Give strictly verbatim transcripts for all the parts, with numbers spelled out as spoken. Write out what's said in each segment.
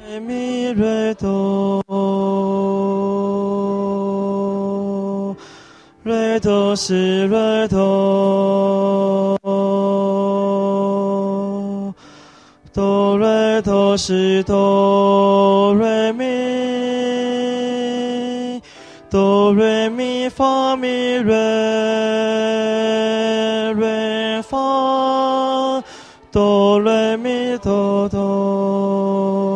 瑞咪瑞哆，瑞哆西瑞哆，哆瑞哆西哆瑞咪，哆瑞咪发咪瑞，瑞发，哆瑞咪哆哆。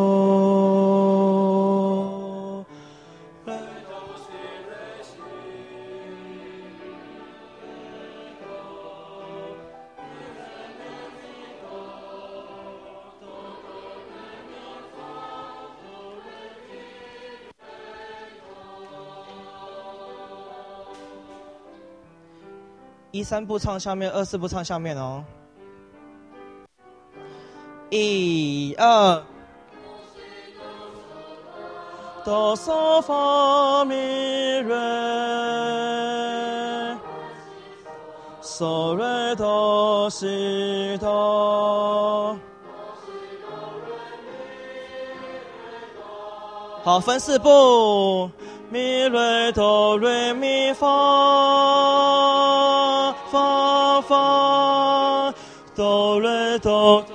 一三步唱下面，二四步唱下面哦。一二，哆嗦发咪瑞，嗦瑞哆西哆。好，分四步，咪瑞哆瑞咪发，发发，哆瑞哆。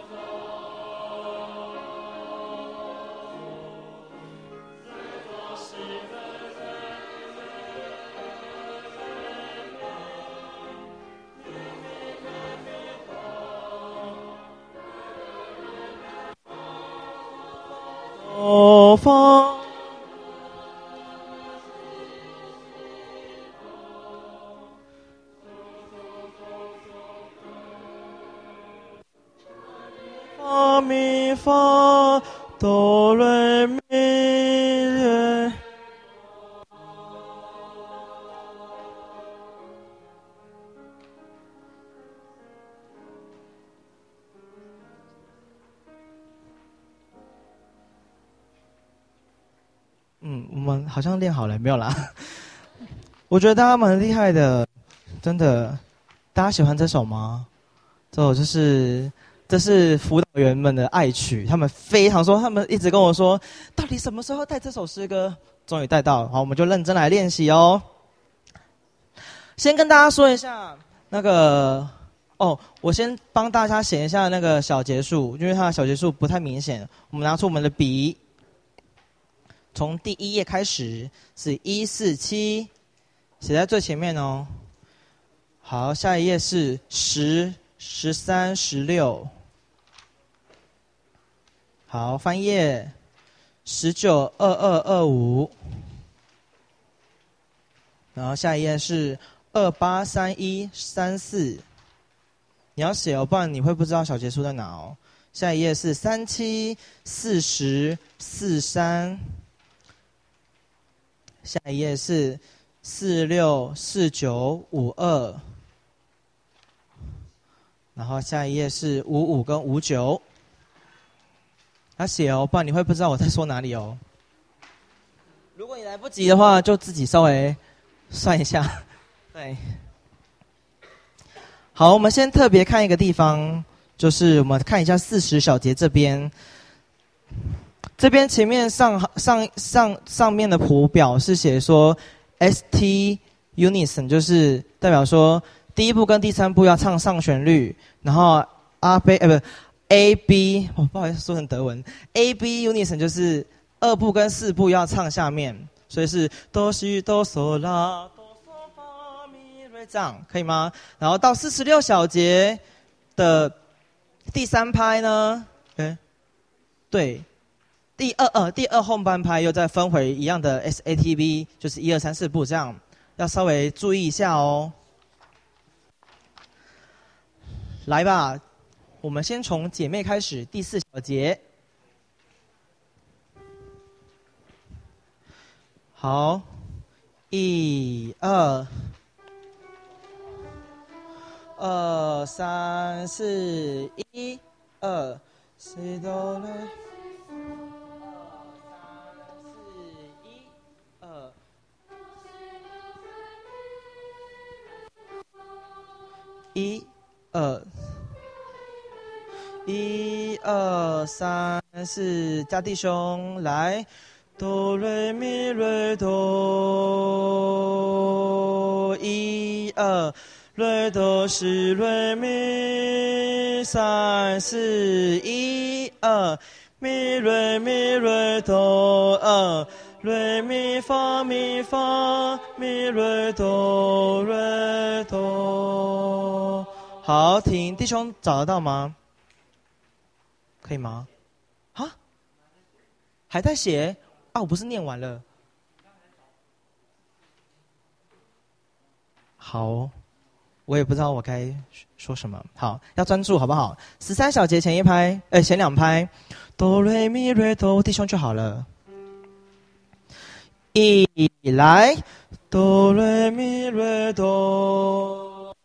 哆发，发咪发，哆来咪耶。嗯，我们好像练好了，没有啦。我觉得大家蛮厉害的，真的。大家喜欢这首吗？这首就是这是辅导员们的爱曲，他们非常说，他们一直跟我说，到底什么时候带这首诗歌？终于带到了，好，我们就认真来练习哦。先跟大家说一下那个哦，我先帮大家写一下那个小节数，因为它的小节数不太明显。我们拿出我们的笔。从第一页开始是一四七，写在最前面哦。好，下一页是十、十三、十六。好，翻页，十九、二二、二五。然后下一页是二八、三一、三四。你要写哦，不然你会不知道小节数在哪哦。下一页是三七、四十、四三。下一页是四六、四九、五二，然后下一页是五五跟五九。要写哦，不然你会不知道我在说哪里哦。如果你来不及的话，就自己稍微算一下。对，好，我们先特别看一个地方，就是我们看一下四十小节这边。这边前面上上上上面的谱表是写说 S T unison， 就是代表说第一步跟第三步要唱上旋律，然后 A B 呃不 A B， 哦不好意思说成德文 ，A B unison 就是二步跟四步要唱下面，所以是哆西哆嗦啦哆嗦发咪瑞这样可以吗？然后到四十六小节的第三拍呢，哎，对。第二呃第二后半拍又再分回一样的 S A T B， 就是一二三四步这样，要稍微注意一下哦。来吧，我们先从姐妹开始，第四小节。好，一二二三四一二西哆来。一二一二三是加弟兄来，哆瑞咪瑞哆，一二，瑞哆西瑞咪，三四一二，咪瑞咪瑞哆二，瑞咪发咪发咪瑞哆瑞哆。好，停，弟兄找得到吗？可以吗？啊？还在写啊？我不是念完了。好，我也不知道我该说什么。好，要专注好不好？十三小节前一拍，呃，前两拍，哆瑞咪瑞哆，弟兄就好了。一来，哆瑞咪瑞哆。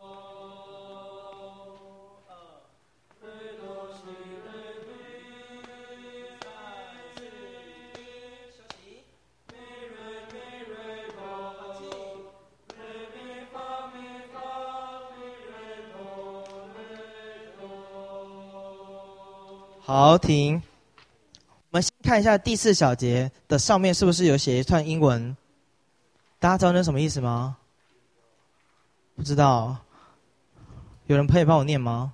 好，停。我们先看一下第四小节的上面是不是有写一串英文？大家知道那是什么意思吗？不知道，有人可以帮我念吗？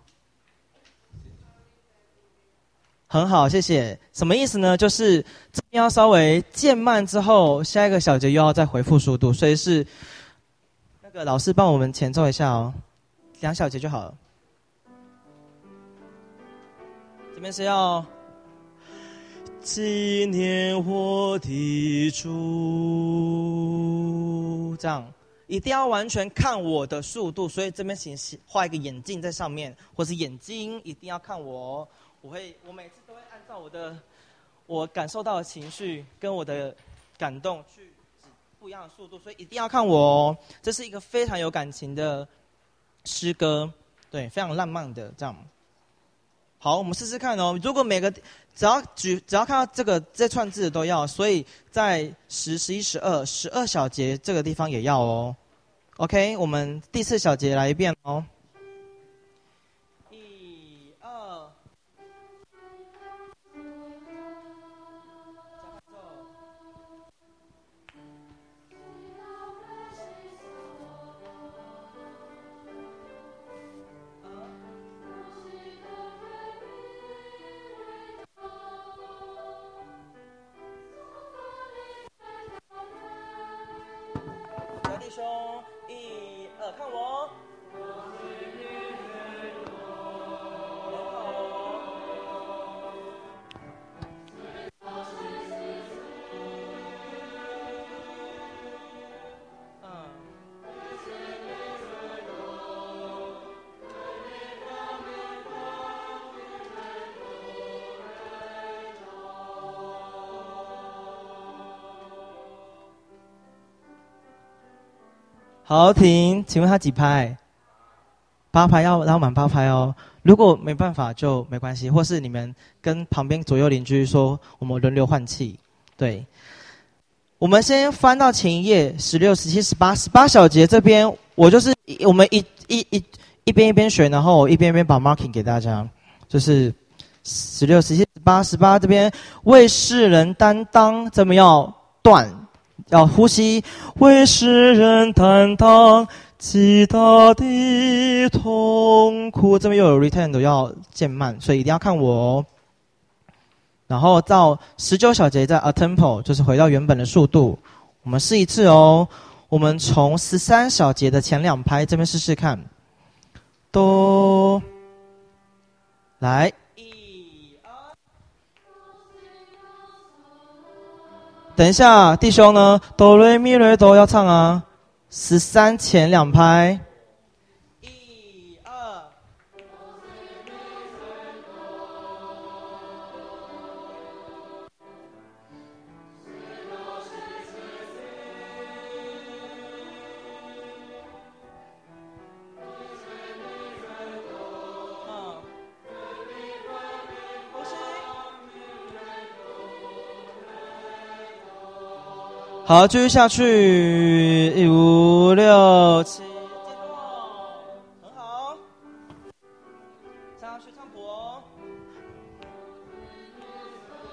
很好，谢谢。什么意思呢？就是这边要稍微渐慢之后，下一个小节又要再回复速度，所以是那个老师帮我们前奏一下哦，两小节就好了。这边是要纪念我的主，这样一定要完全看我的速度，所以这边请画一个眼镜在上面，或是眼睛一定要看我哦。我会，我每次都会按照我的我感受到的情绪跟我的感动去指不一样的速度，所以一定要看我哦。这是一个非常有感情的诗歌，对，非常浪漫的这样。好，我们试试看哦。如果每个只要举只要看到这个这串字都要，所以在十、十一、十二、十二小节这个地方也要哦。OK， 我们第四小节来一遍哦。一、二。弟兄，一、二，看我。好，停。请问他几拍？八拍，要拉满八拍哦。如果没办法就没关系，或是你们跟旁边左右邻居说，我们轮流换气。对，我们先翻到前一页，十六、十七、十八、十八小节这边，我就是我们一一一一边一边学，然后一边一边把 marking 给大家，就是十六、十七、十八、十八这边为世人担当，怎么样断？要呼吸，为世人担当极大的痛苦。这边又有 return 要渐慢，所以一定要看我哦。然后到十九小节在 a tempo， 就是回到原本的速度。我们试一次哦。我们从十三小节的前两拍这边试试看。哆，来。等一下，弟兄呢？哆瑞咪瑞哆要唱啊！十三前两拍，一二。好，继续下去，一五六七，接落，很好。上去唱谱哦。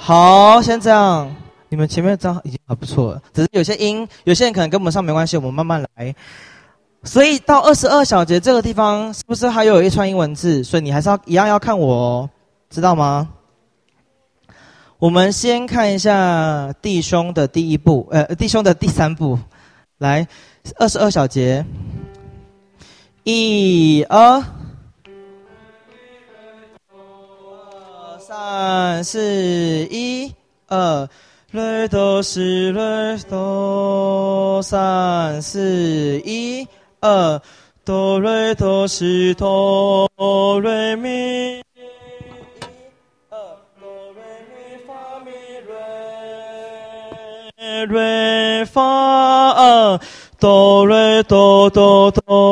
好，先这样。你们前面这样已经很不错了，只是有些音，有些人可能跟不上，没关系，我们慢慢来。所以到二十二小节这个地方，是不是还有一串英文字？所以你还是要一样要看我哦，知道吗？我们先看一下弟兄的第一步，呃，弟兄的第三步。来，二十二小节，一二。三四一二，瑞哆西瑞哆，三四一二，哆瑞哆西哆瑞咪，一二，哆瑞咪发咪瑞，瑞发二，哆瑞哆哆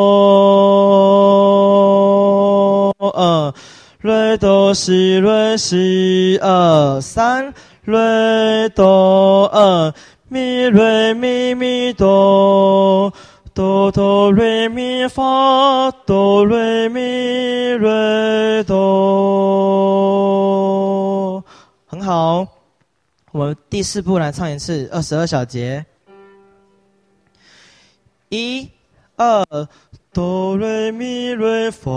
哆二。瑞哆西瑞西二三，瑞哆二咪瑞咪咪哆，哆哆瑞咪发哆瑞咪瑞哆。很好，我们第四步来唱一次二十二小节，一二。哆瑞咪瑞发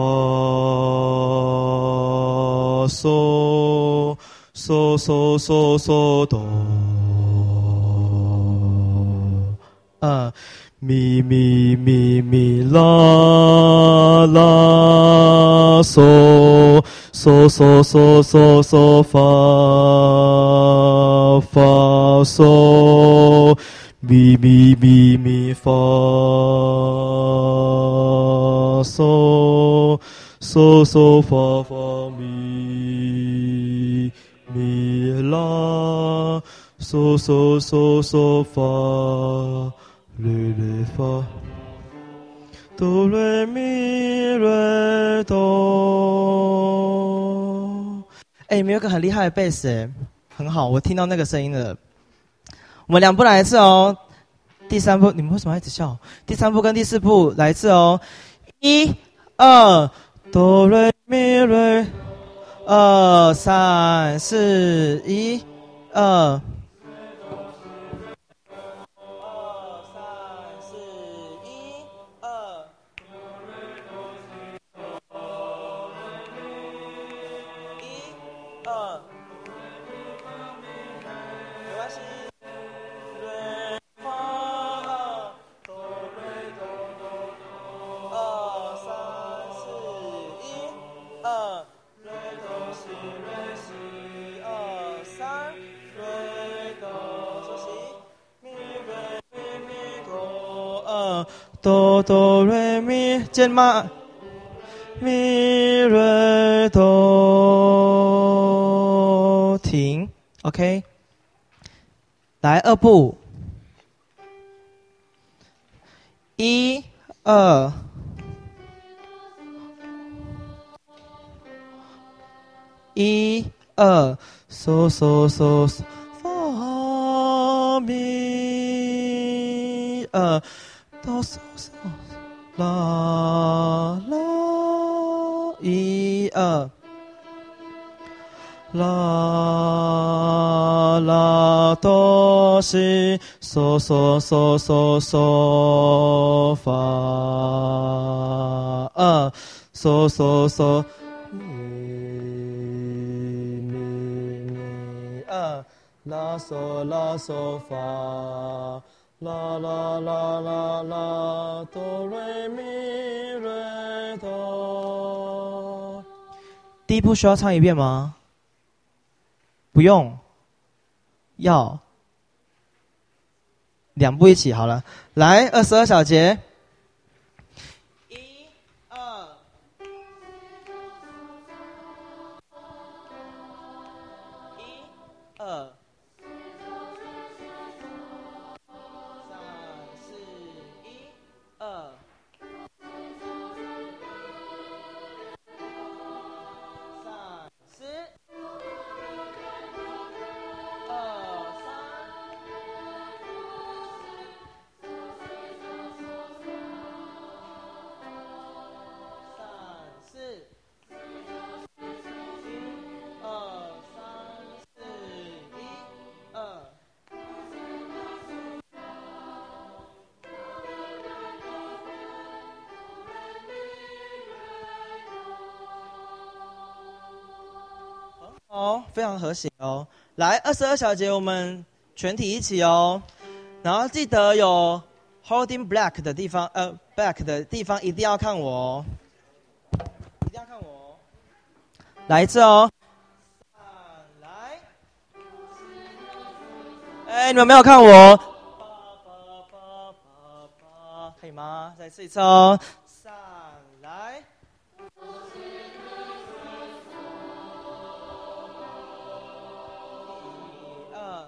嗦嗦嗦嗦嗦哆，啊咪咪咪咪啦啦嗦嗦嗦嗦嗦嗦发发嗦咪咪咪咪发。嗦嗦嗦发发咪咪啦，嗦嗦嗦嗦发瑞瑞发，哆瑞咪瑞哆。哎，你们有个很厉害的贝斯，哎，很好，我听到那个声音了。我们两步来一次哦。第三步，你们为什么要一直笑？第三步跟第四步来一次哦。一二哆瑞咪瑞，二三四一二。哆哆瑞咪，键吗？咪瑞哆，停 ，OK。来二步，一二，一二，嗦嗦嗦嗦，发咪二。哆嗦嗦啦啦一二啦啦哆西嗦嗦嗦嗦嗦发二嗦嗦嗦咪咪咪二啦嗦啦嗦发。啦啦啦啦啦，哆瑞咪瑞哆。第一步需要唱一遍吗？不用，要两步一起好了。来，二十二小节，一二，一二。 哦，非常和谐哦。来，二十二小节我们全体一起哦。然后记得有 holding black 的地方，呃 ，back 的地方一定要看我哦，一定要看我哦。来一次哦。来，哎，你们没有看我？可以吗？再试一次哦。上来。一二。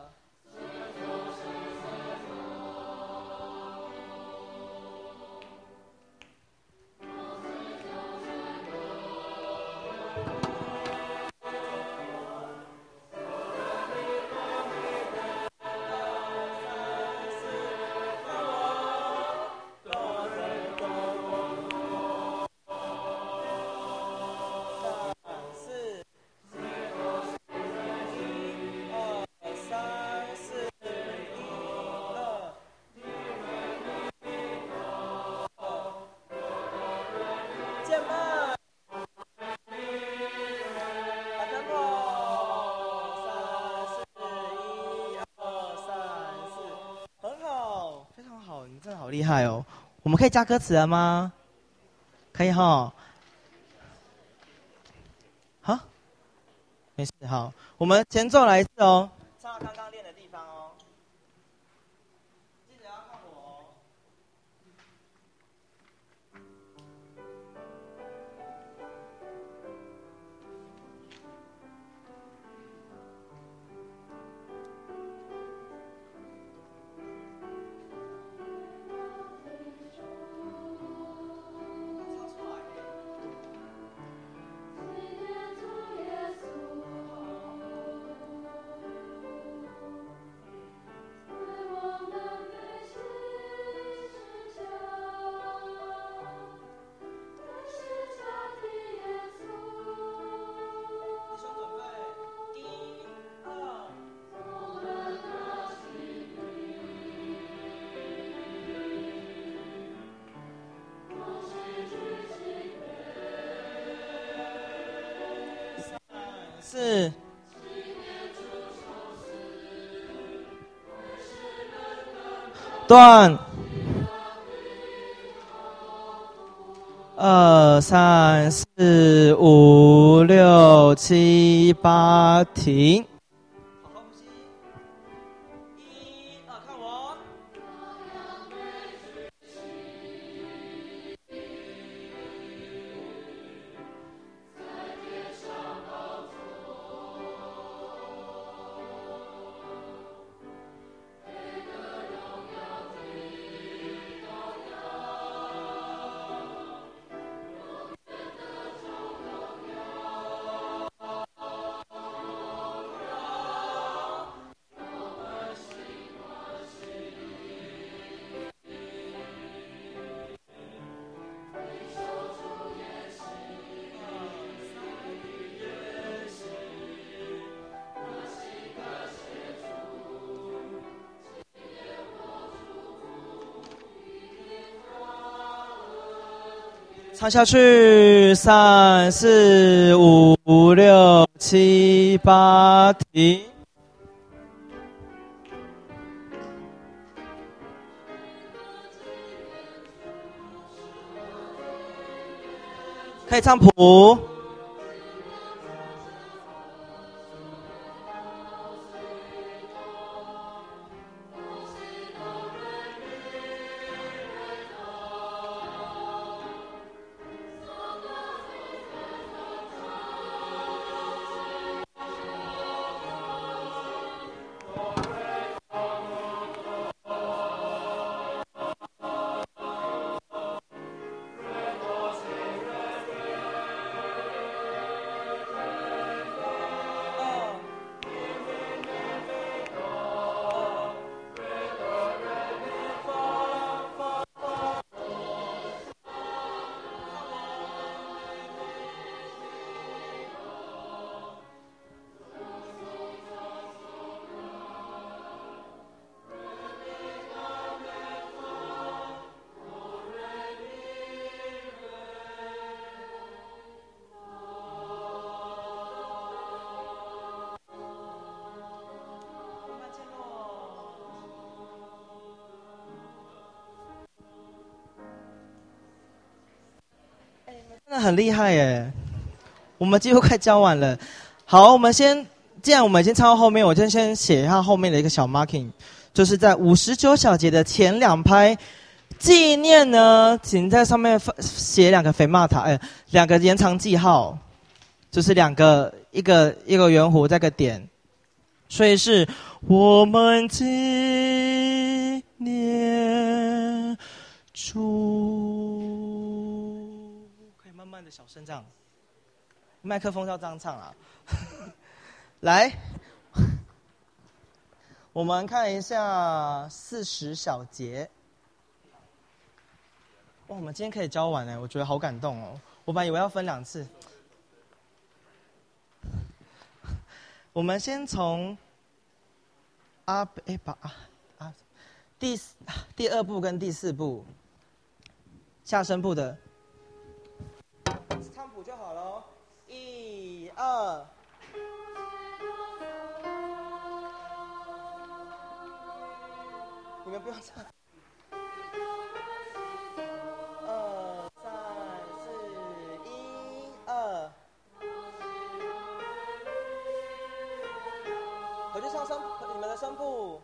好厉害哦！我们可以加歌词了吗？可以哈。好，没事，好，我们前奏来一次哦，唱到刚刚练的地方哦。记得要看我哦。是。断。二三四五六七八停。好好呼吸。一二，看我。唱下去，三四五六七八停。可以唱谱。 很厉害耶！我们几乎快教完了。好，我们先，既然我们已经唱到后面，我就先写一下后面的一个小 marking， 就是在五十九小节的前两拍纪念呢，请在上面写两个肥玛塔，哎，两个延长记号，就是两个一个一个圆弧再个点，所以是我们纪念主。可以慢慢的小声这样，麦克风要这样唱啊。来，我们看一下四十小节。哇，我们今天可以教完哎，我觉得好感动哦。我本来以为要分两次。我们先从啊哎把啊啊第第二部跟第四部下声部的唱谱就好咯。一二。你们不用唱。二三四一二。回去上声，你们的声部。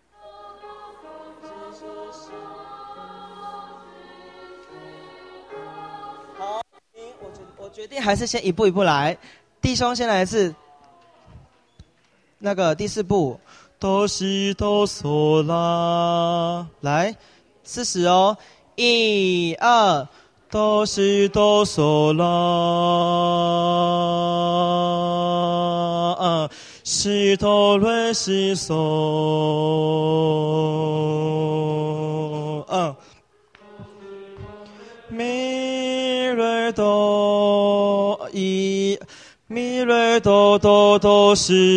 好，我决我决定还是先一步一步来。弟兄先来一次，那个第四步。哆西哆嗦啦，来四十哦，一二，哆西哆嗦啦，嗯，西哆瑞西嗦，嗯，咪瑞哆一。咪瑞哆哆哆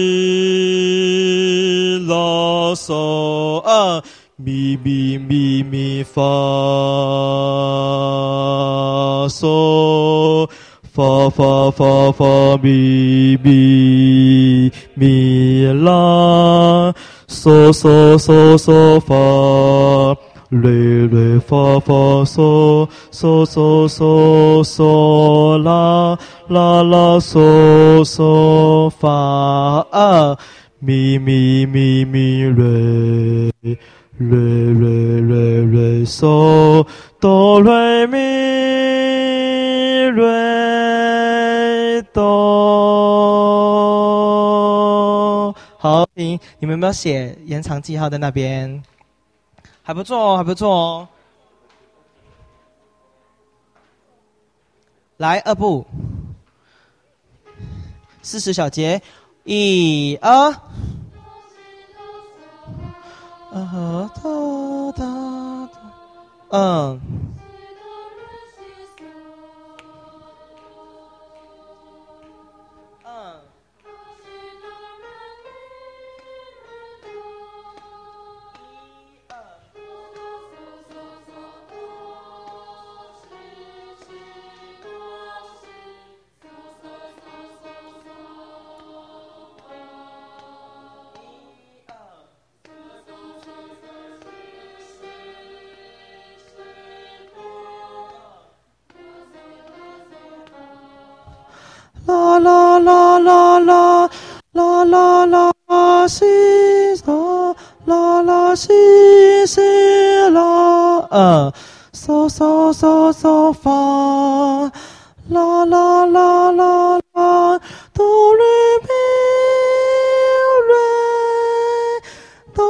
西啦嗦啊，咪咪咪咪发嗦，发发发发咪咪咪啦，嗦嗦嗦嗦发。瑞瑞发发嗦嗦嗦嗦嗦啦啦啦嗦嗦发啊咪咪咪咪瑞瑞瑞瑞瑞嗦哆瑞咪瑞哆。好，你你们有没有写延长记号在那边？还不错哦，还不错哦。来二步，四十小节，一二，啊哒哒哒，嗯。啦啦啦啦啦啦啦啦西嗦啦啦西西啦，嗯，嗦嗦嗦嗦发，啦啦啦啦啦，哆来咪瑞哆。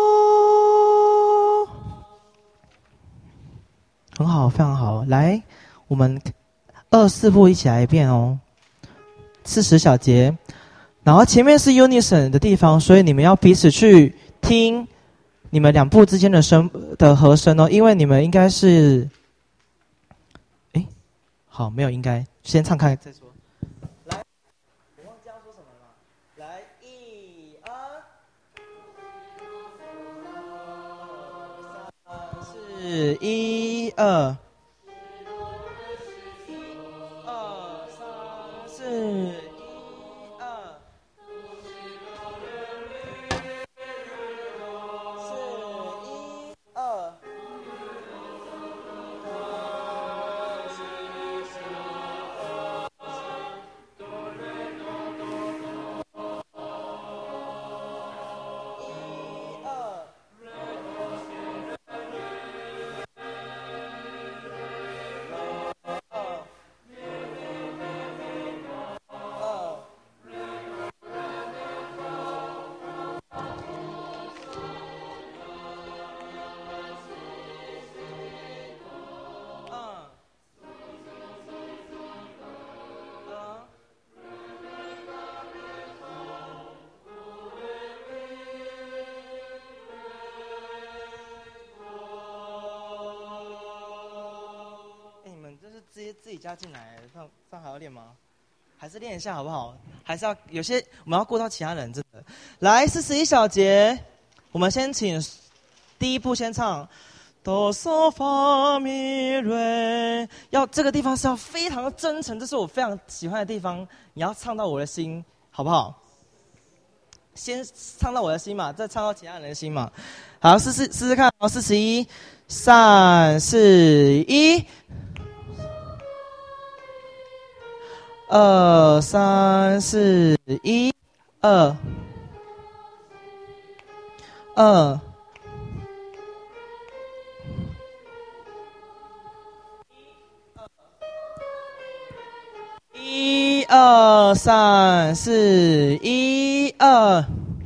很好，非常好。来，我们二四步一起来一遍哦。四十小节，然后前面是 unison 的地方，所以你们要彼此去听你们两部之间的声的和声哦，因为你们应该是，哎，好，没有应该，先唱看再说。来，我忘记要说什么了，来，一二，三四一二。 自己自己加进来，这样这样还要练吗？还是练一下好不好？还是要有些我们要顾到其他人，真的。来，四十一小节，我们先请第一步先唱哆嗦发咪瑞，要这个地方是要非常的真诚，这是我非常喜欢的地方，你要唱到我的心，好不好？先唱到我的心嘛，再唱到其他人的心嘛。好，试试试试看，好，四十一，三四一。二三四一二二一二三四一二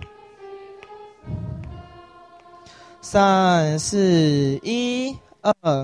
三四一二。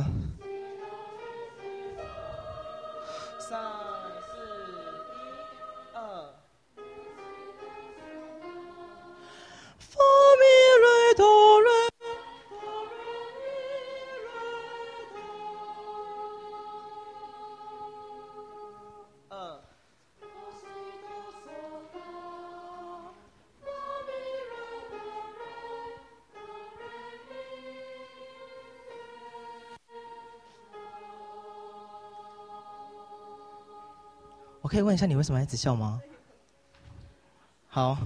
我可以问一下你为什么一直笑吗？好，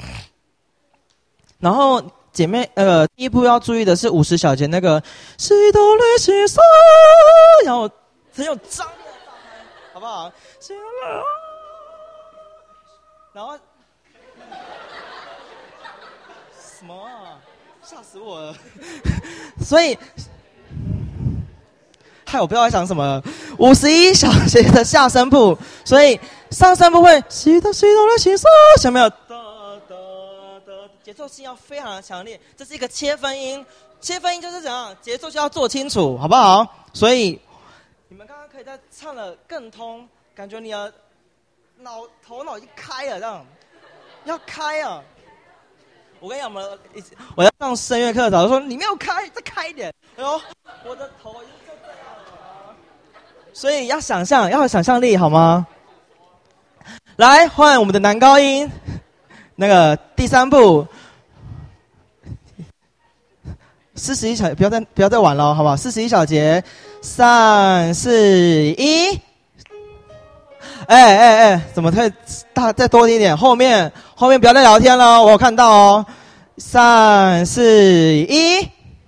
然后姐妹，呃，第一步要注意的是五十小节那个西哆来西嗦，然后很有张力的放开，好不好？然后什么啊？吓死我了！所以。害我不知道在想什么。五十一小节的下声部，所以上声部会西哆西哆来西嗦，有没有？哒哒哒，节奏性要非常的强烈，这是一个切分音。切分音就是怎样，节奏就要做清楚，好不好？所以你们刚刚可以再唱得更通，感觉你的脑头脑已经开了，这样要开啊！我跟你讲，我们我要上声乐课，早就说你没有开，再开一点。哎呦，我的头已经就这样了。所以要想象，要有想象力，好吗？来，换我们的男高音，那个第三步，四十一小，不要再不要再玩了，好不好？四十一小节，三四一。哎哎哎，怎么太大？再多一点，后面后面不要再聊天了，我有看到哦。三四一。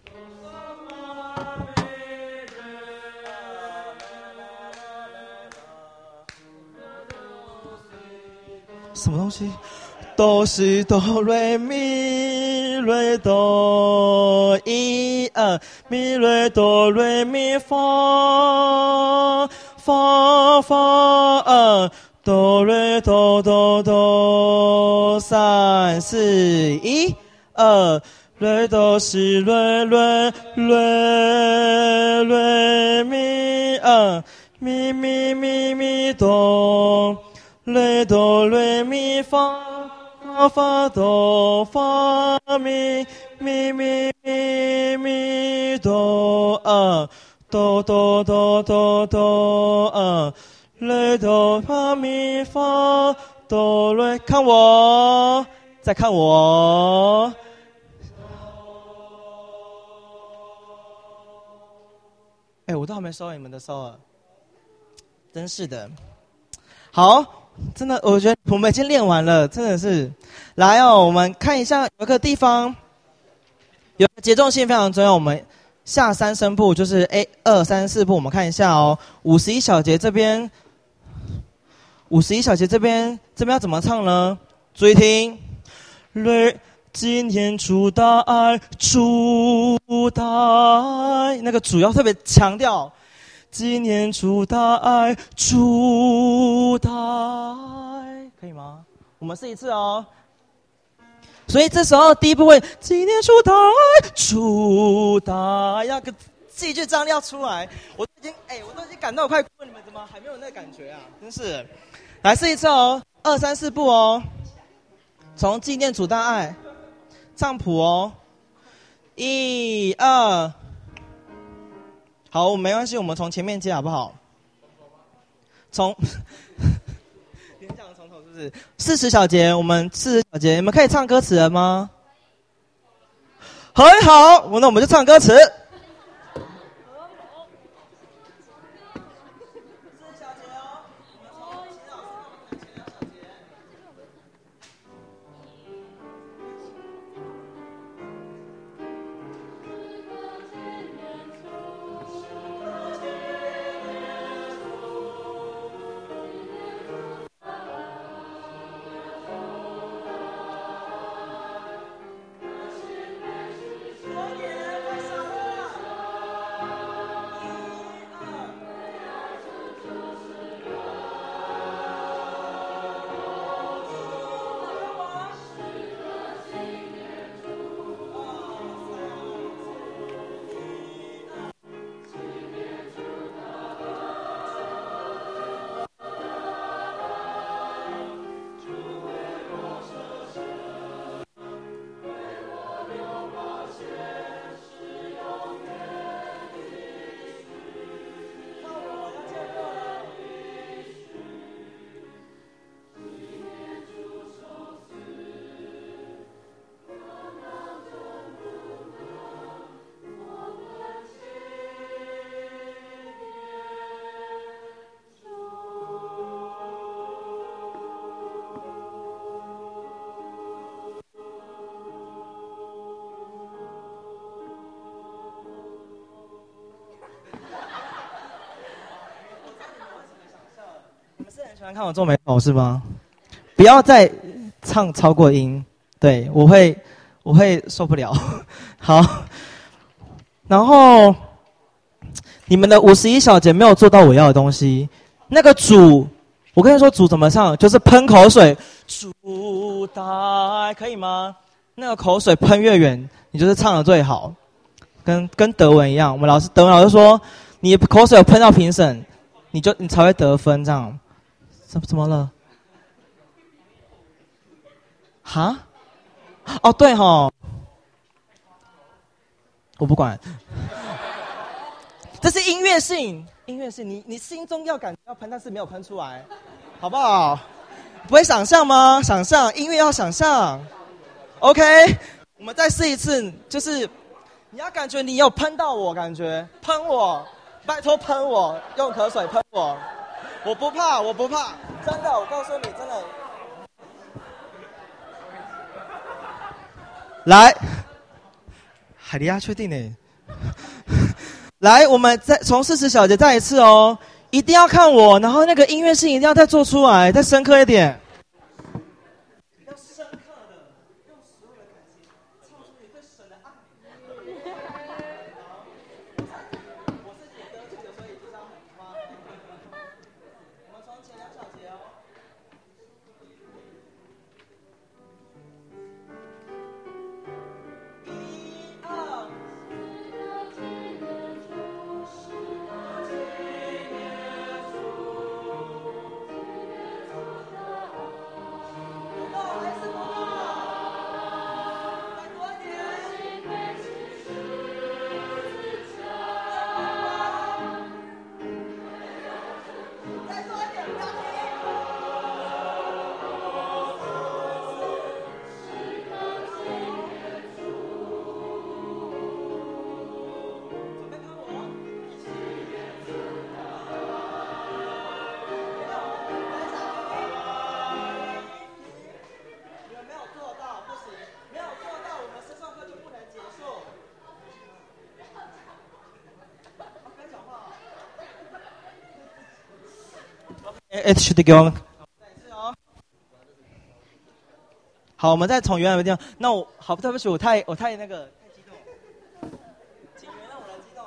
什么东西？哆西哆瑞咪瑞哆一二咪瑞哆瑞咪发发发二哆瑞哆哆哆三四一二瑞哆西瑞瑞瑞瑞咪二咪咪咪咪哆。瑞哆瑞咪发发发哆发咪咪咪咪咪哆二哆哆哆哆哆二瑞哆发咪发哆瑞，看我，再看我。哎，我都还没收你们的收了，真是的。好。真的，我觉得我们已经练完了，真的是。来哦，我们看一下，有个地方，有个节奏性非常重要。我们下三声部就是 A 二三四部，我们看一下哦。五十一小节这边，五十一小节这边，这边要怎么唱呢？注意听，瑞，今天主大爱，主大爱，那个主要特别强调。今年主大爱，主大爱，可以吗？我们试一次哦。所以这时候第一部会，今年主大爱，主大爱，要个戏剧张力要出来。我都已经，哎、欸，我都已经感到我快哭了，你们怎么还没有那个感觉啊？真是，来试一次哦，二三四部哦，从纪念主大爱，唱谱哦，一二。好，没关系，我们从前面接好不好？ 从连讲从头是不是？四十小节，我们四十小节，你们可以唱歌词了吗？很好，那我们就唱歌词。喜欢看我皱眉头是吗？不要再唱超过音，对我会我会受不了。好，然后你们的五十一小节没有做到我要的东西。那个主，我跟你说主怎么唱，就是喷口水，主大可以吗？那个口水喷越远，你就是唱的最好，跟跟德文一样。我们老师德文老师说，你口水有喷到评审，你就你才会得分这样。怎么怎么了？哈？哦，对齁，我不管。这是音乐性，音乐性，你你心中要感觉要喷，但是没有喷出来，好不好？不会想象吗？想象，音乐要想象。OK， 我们再试一次，就是你要感觉你有喷到我，感觉喷我，拜托喷我，用口水喷我。我不怕，我不怕，真的，我告诉你，真的。来，海利亚确定呢？来，我们再从四十小节再一次哦，一定要看我，然后那个音乐性一定要再做出来，再深刻一点。要深刻的，用所有的感情唱出你对神的爱。我是写歌曲的，所以就是要很夸张。我们从前两小节哦。H 的给我们，好，我们再从原来的地方。那我好，对不起，我太我太那个太激动了，请原谅我的激动。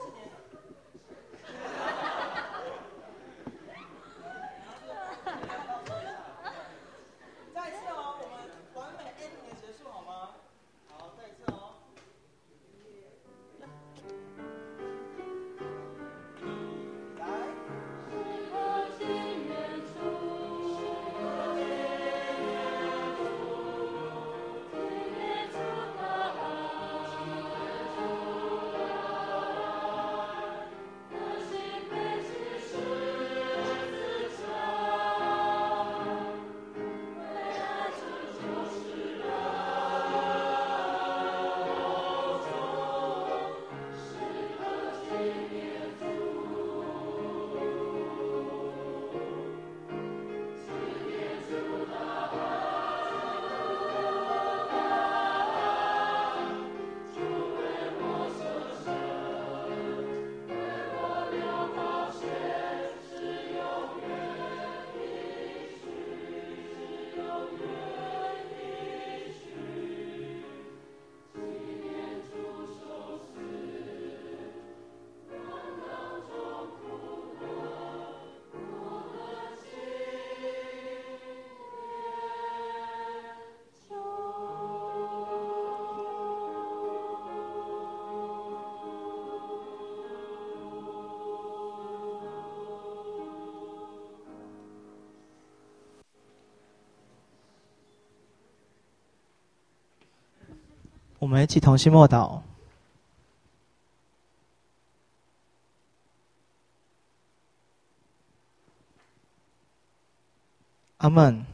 再一次哦，我们完美 ending 的结束好吗？好，再一次哦。来。 我们一起同心默祷。阿们。